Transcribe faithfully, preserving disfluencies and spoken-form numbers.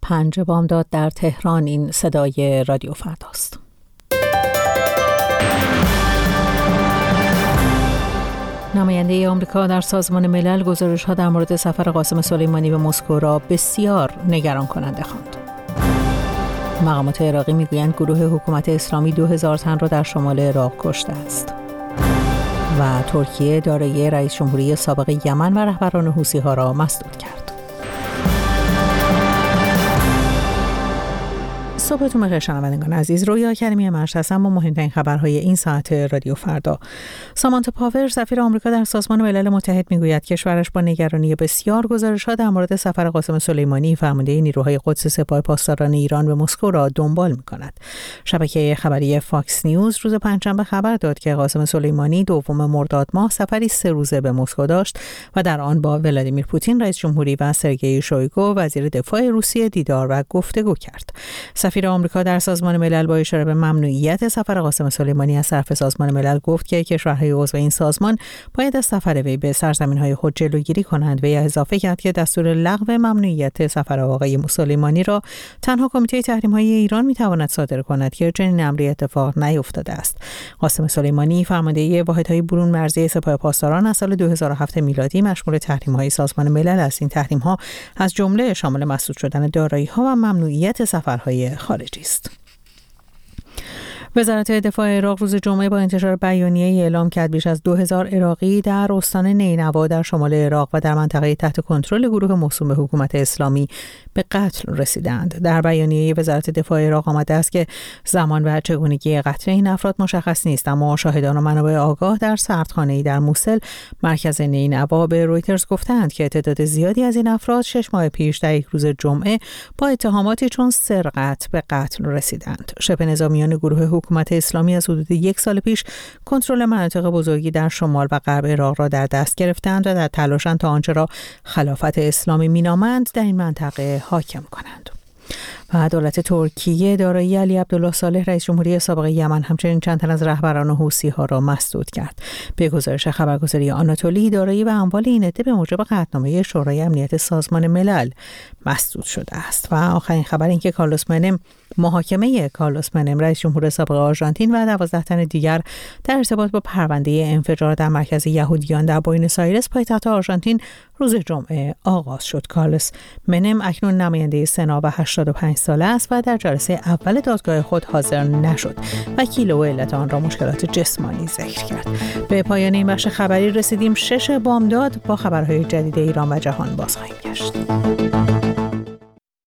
پنج بامداد در تهران. این صدای رادیو فرداست. نماینده آمریکا در سازمان ملل گزارش‌ها در مورد سفر قاسم سلیمانی به مسکو را بسیار نگران کننده خواند. مقامات عراقی میگویند گروه حکومت اسلامی دو هزار تن را در شمال عراق کشته است. و ترکیه دارایی رئیس جمهوری سابق یمن و رهبران حوثی‌ها را مسدود کرد. صبحتون بخیر شنوندگان عزیز. رویا کریمی مرش هستم با مهمترین خبرهای این ساعت رادیو فردا. سامانتا پاور سفیر آمریکا در سازمان ملل متحد میگوید کشورش با نگرانی بسیار گزارش‌ها در مورد سفر قاسم سلیمانی فرمانده نیروهای قدس سپاه پاسداران ایران به مسکو را دنبال می‌کند. شبکه خبری فاکس نیوز روز پنجشنبه خبر داد که قاسم سلیمانی دوم مرداد ماه سفری سه روزه به مسکو داشت و در آن با ولادیمیر پوتین رئیس جمهوری و سرگئی شویگو وزیر دفاع روسیه دیدار و گفتگو کرد. سفیر آمریکا در سازمان ملل با اشاره به ممنوعیت سفر قاسم سلیمانی از طرف سازمان ملل گفت که کشورهای عضو این سازمان باید از سفر وی به سرزمین‌های خود جلوگیری کنند و اضافه کرد که دستور لغو ممنوعیت سفر آقای سلیمانی را تنها کمیته تحریم‌های ایران می‌تواند صادر کند که چنین امری اتفاق نیفتاده است. قاسم سلیمانی فرمانده واحدهای برون مرزی سپاه پاسداران از سال دو هزار و هفت میلادی مشمول تحریم‌های سازمان ملل است. این تحریم‌ها از جمله شامل مسدود شدن دارایی‌ها و ممنوعیت سفرهای خارجی است. وزارت دفاع عراق روز جمعه با انتشار بیانیه‌ای اعلام کرد بیش از دو هزار عراقی در استان نینوا در شمال عراق و در منطقه تحت کنترل گروه موسوم به حکومت اسلامی به قتل رسیدند. در بیانیه وزارت دفاع عراق آمده است که زمان و چگونگی قتل این افراد مشخص نیست، اما شاهدان و منابع آگاه در سردخانه‌ای در موسل مرکز نینوا به رویترز گفتند که تعداد زیادی از این افراد شش ماه پیش در یک روز جمعه با اتهاماتی چون سرقت به قتل رسیدند. شبه نظامیان گروه حکومت اسلامی از حدود یک سال پیش کنترل مناطق بزرگی در شمال و غرب عراق را در دست گرفتند و در تلاشند تا آنچه را خلافت اسلامی مینامند در این منطقه حاکم کنند. و دولت ترکیه دارایی علی عبدالله صالح رئیس جمهوری سابق یمن همچنین چند تن از رهبران حوثی‌ها را مسدود کرد. به گزارش خبرگزاری آناتولی دارایی و اموال این عده به موجب قطعنامه شورای امنیت سازمان ملل مسدود شده است. و آخرین خبر این که کارلوس منم محاکمه کارلوس منم رئیس جمهور سابق آرژانتین و دوازده تن دیگر در ارتباط با پرونده انفجار در مرکز یهودیان در بوئنوس آیرس پایتخت آرژانتین روز جمعه آغاز شد. کارلوس منم اکنون نماینده سنا و هشتاد و پنج ساله است و در جلسه اول دادگاه خود حاضر نشد. وکیل او علت آن را مشکلات جسمانی ذکر کرد. به پایان این بخش خبری رسیدیم. شش بامداد با خبرهای جدید ایران و جهان باز خواهیم گشت.